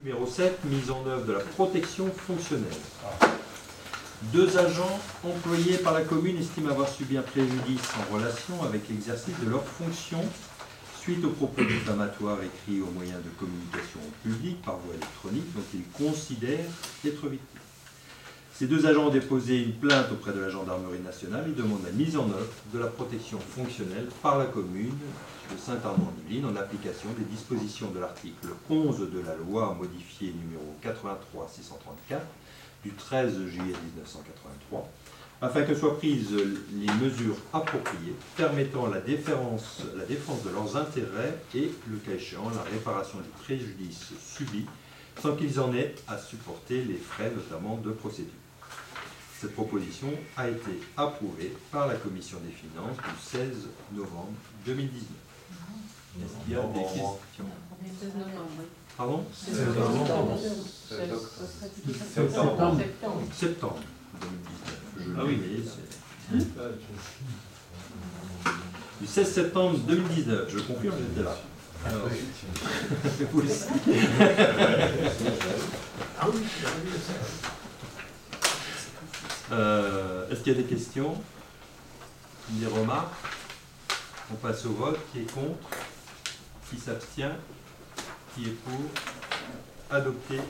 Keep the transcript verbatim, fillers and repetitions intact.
Numéro sept, mise en œuvre de la protection fonctionnelle. Deux agents employés par la commune estiment avoir subi un préjudice en relation avec l'exercice de leurs fonctions suite aux propos diffamatoires écrits au moyen de communication publique par voie électronique dont ils considèrent être victimes. Ces deux agents ont déposé une plainte auprès de la gendarmerie nationale. Ils demandent la mise en œuvre de la protection fonctionnelle par la commune de Saint-Armand-en-Yvelines en application des dispositions de l'article onze de la loi modifiée numéro quatre-vingt-trois six cent trente-quatre du treize juillet mille neuf cent quatre-vingt-trois, afin que soient prises les mesures appropriées permettant la défense, la défense de leurs intérêts et, le cas échéant, la réparation du préjudice subi sans qu'ils en aient à supporter les frais, notamment de procédure. Cette proposition a été approuvée par la Commission des finances du seize novembre deux mille dix-neuf. Est-ce qu'il y a des questions? seize novembre, oui. Pardon? seize novembre. Septembre. Septembre deux mille dix-neuf. Je Ah oui. l'ai, c'est- Du seize septembre deux mille dix-neuf, je confirme, j'étais là. Alors, vous aussi. Euh, Est-ce qu'il y a des questions? Des remarques? On passe au vote. Qui est contre? Qui s'abstient? Qui est pour? Adopté.